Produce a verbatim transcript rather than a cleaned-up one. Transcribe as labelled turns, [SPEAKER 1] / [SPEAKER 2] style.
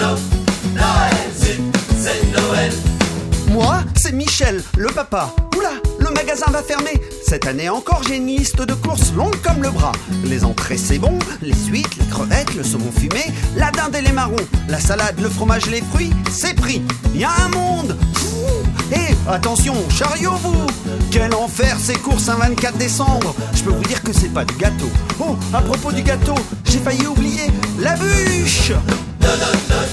[SPEAKER 1] Moi, c'est Michel, le papa. Oula, le magasin va fermer. Cette année encore, j'ai une liste de courses longue comme le bras. Les entrées, c'est bon. Les huîtres, les crevettes, le saumon fumé, la dinde et les marrons, la salade, le fromage et les fruits, c'est pris. Il y a un monde. Et attention, chariot vous. Quel enfer ces courses un vingt-quatre décembre. Je peux vous dire que c'est pas du gâteau. Oh, à propos du gâteau, j'ai failli oublier la bûche.